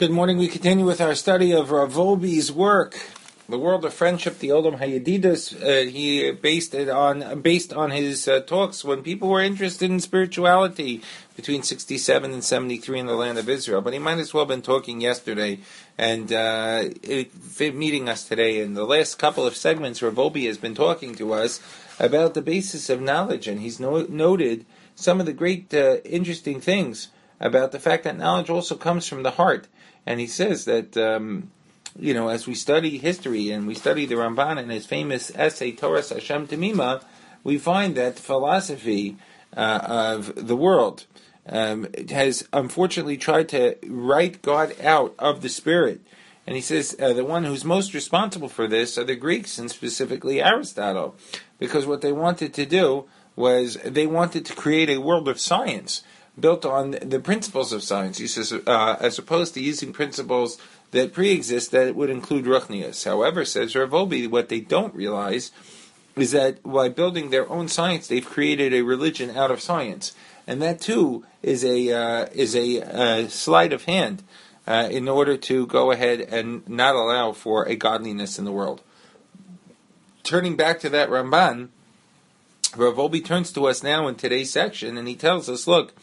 Good morning. We continue with our study of Rav Wolbe's work, The World of Friendship, the Olam Hayedidus. He based on his talks when people were interested in spirituality between 67 and 73 in the land of Israel. But he might as well have been talking yesterday and meeting us today. In the last couple of segments, Rav Wolbe has been talking to us about the basis of knowledge, and he's noted some of the great interesting things about the fact that knowledge also comes from the heart. And he says that, as we study history and we study the Ramban and his famous essay, Torah Hashem Temima, we find that philosophy of the world has unfortunately tried to write God out of the spirit. And he says the one who's most responsible for this are the Greeks, and specifically Aristotle, because what they wanted to do was they wanted to create a world of science built on the principles of science. He says, as opposed to using principles that pre-exist, that it would include Ruchnius. However, says Rav Wolbe, what they don't realize is that by building their own science, they've created a religion out of science, and that too is a sleight of hand in order to go ahead and not allow for a godliness in the world. Turning back to that Ramban, Rav Wolbe turns to us now in today's section, and he tells us, look,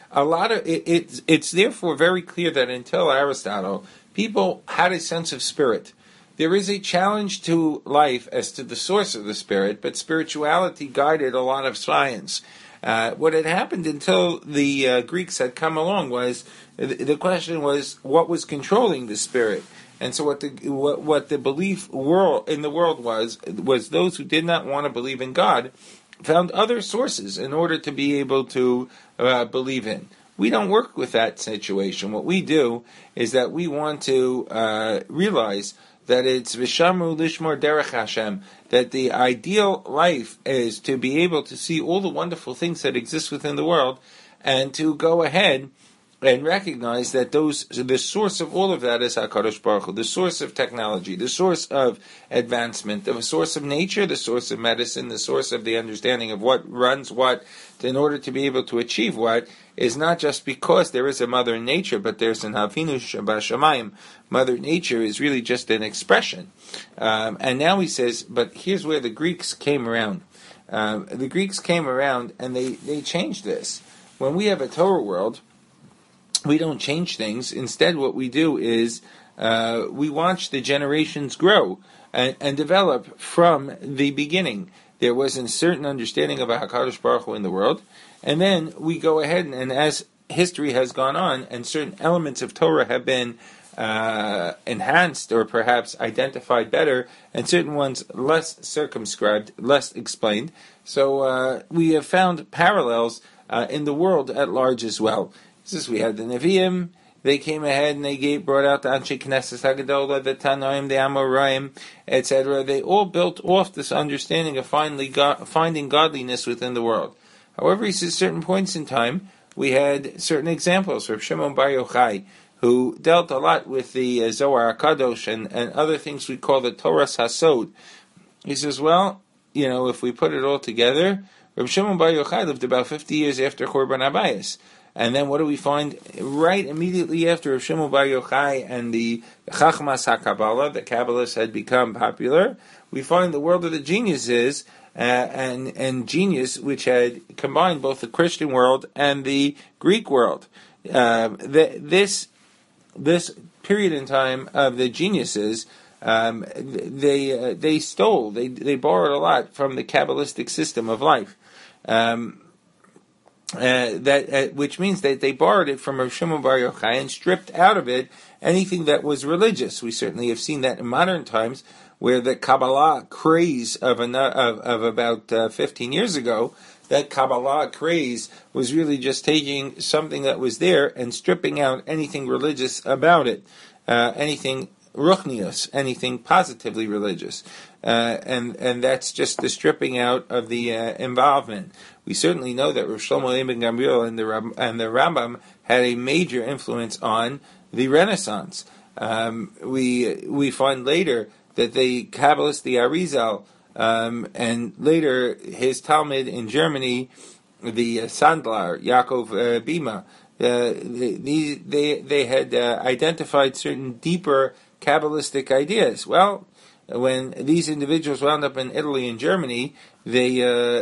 it's therefore very clear that until Aristotle, people had a sense of spirit. There is a challenge to life as to the source of the spirit, but spirituality guided a lot of science. What had happened until the Greeks had come along was, the question was, what was controlling the spirit? And so what the belief in the world was those who did not want to believe in God found other sources in order to be able to believe in. We don't work with that situation. What we do is that we want to realize that it's Vishamru Lishmor Derech Hashem, that the ideal life is to be able to see all the wonderful things that exist within the world, and to go ahead and recognize that the source of all of that is HaKadosh Baruch Hu, the source of technology, the source of advancement, the source of nature, the source of medicine, the source of the understanding of what runs what, in order to be able to achieve what, is not just because there is a Mother Nature, but there's an Havinu Shabashamayim. Mother Nature is really just an expression. And now he says, but here's where the Greeks came around. The Greeks came around and they changed this. When we have a Torah world, we don't change things. Instead, what we do is we watch the generations grow and develop from the beginning. There was a certain understanding of HaKadosh Baruch Hu in the world, and then we go ahead and as history has gone on and certain elements of Torah have been enhanced or perhaps identified better, and certain ones less circumscribed, less explained. So we have found parallels in the world at large as well. Since we had the Nevi'im, they came ahead and they brought out the Anshe Knesset HaGedolah, the Tanoim, the Amoraim, etc. They all built off this understanding of finding godliness within the world. However, he says certain points in time, we had certain examples. Rav Shimon Bar Yochai, who dealt a lot with the Zohar HaKadosh and other things we call the Torah Hasod. He says, well, if we put it all together, Rav Shimon Bar Yochai lived about 50 years after Churban Abayis. And then what do we find right immediately after Rav Shimon Bar Yochai and the Chachmas HaKabbalah, the Kabbalists had become popular? We find the world of the geniuses and genius, which had combined both the Christian world and the Greek world. This period in time of the geniuses, they stole, they borrowed a lot from the Kabbalistic system of life. Which means that they borrowed it from Rav Shimon Bar Yochai and stripped out of it anything that was religious. We certainly have seen that in modern times, where the Kabbalah craze of about 15 years ago, that Kabbalah craze was really just taking something that was there and stripping out anything religious about it, anything ruchnius, anything positively religious, and that's just the stripping out of the involvement. We certainly know that Rav Shlomo Ibn Gamliel and the Rambam had a major influence on the Renaissance. We find later that the Kabbalist, the Arizal, and later his Talmud in Germany, the Sandlar, Yaakov Bima, They had identified certain deeper Kabbalistic ideas. Well, when these individuals wound up in Italy and Germany, they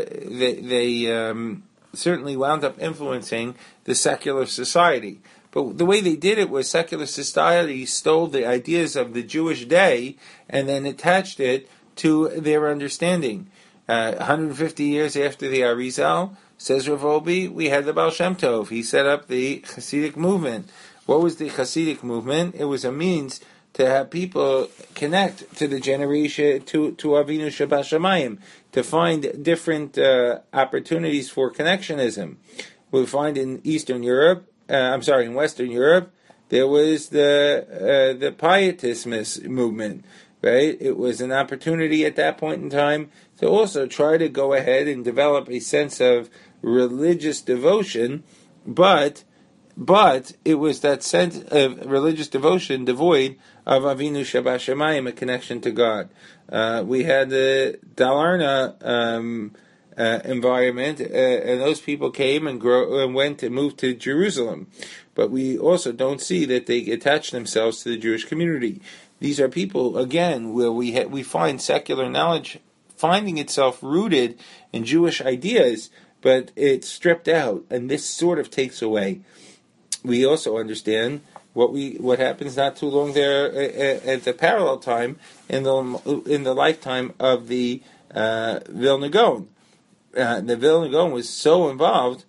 certainly wound up influencing the secular society. But the way they did it was secular society stole the ideas of the Jewish day and then attached it to their understanding. 150 years after the Arizal, says Rav Wolbe, we had the Baal Shem Tov. He set up the Hasidic movement. What was the Hasidic movement? It was a means to have people connect to the generation, to Avinu Shabbat to find different opportunities for connectionism. We find in Eastern Europe, in Western Europe, there was the Pietismus movement, right? It was an opportunity at that point in time to also try to go ahead and develop a sense of religious devotion, but it was that sense of religious devotion devoid of Avinu Shabbat Shemayim, a connection to God. We had the Dalarna environment, and those people came and went and moved to Jerusalem. But we also don't see that they attach themselves to the Jewish community. These are people, again, where we find secular knowledge finding itself rooted in Jewish ideas, but it's stripped out, and this sort of takes away. We also understand what happens not too long there at the parallel time in the lifetime of the Vilna Gaon. The Vilna Gaon was so involved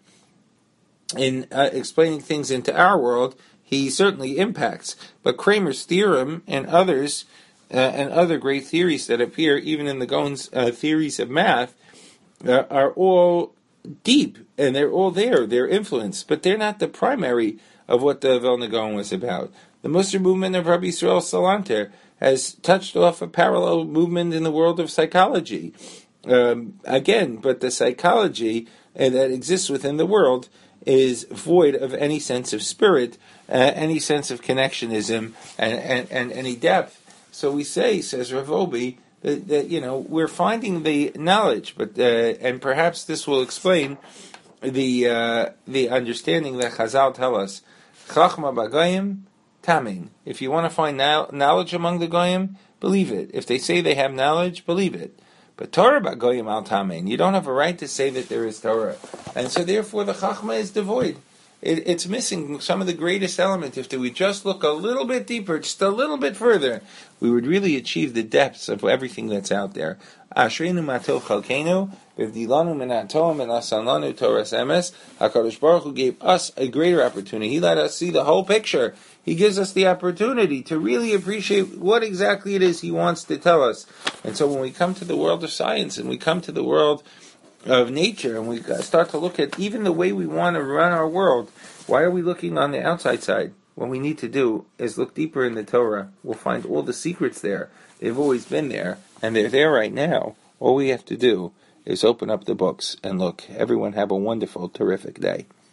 in explaining things into our world, he certainly impacts. But Kramer's theorem and others and other great theories that appear even in the Gaon's theories of math are all deep, and they're all there. They're influenced, but they're not the primary of what the Vilna Gaon was about. The Musar movement of Rabbi Yisrael Salanter has touched off a parallel movement in the world of psychology. Again, but the psychology that exists within the world is void of any sense of spirit, any sense of connectionism, and any depth. So we say, says Rav Wolbe, that we're finding the knowledge, but and perhaps this will explain the understanding that Chazal tell us. Chachma b'goyim tamin. If you want to find knowledge among the goyim, believe it. If they say they have knowledge, believe it. But Torah b'goyim al tamin. You don't have a right to say that there is Torah, and so therefore the Chachma is devoid. It's missing some of the greatest element. If we just look a little bit deeper, just a little bit further, we would really achieve the depths of everything that's out there. Ashreinu matov chalkeinu, v'vdilanu min ha'toam and asan lanu Toras emes. HaKadosh Baruch Hu gave us a greater opportunity. He let us see the whole picture. He gives us the opportunity to really appreciate what exactly it is He wants to tell us. And so when we come to the world of science and we come to the world of nature, and we start to look at even the way we want to run our world, why are we looking on the outside side? What we need to do is look deeper in the Torah. We'll find all the secrets there. They've always been there, and they're there right now. All we have to do is open up the books and look. Everyone have a wonderful, terrific day.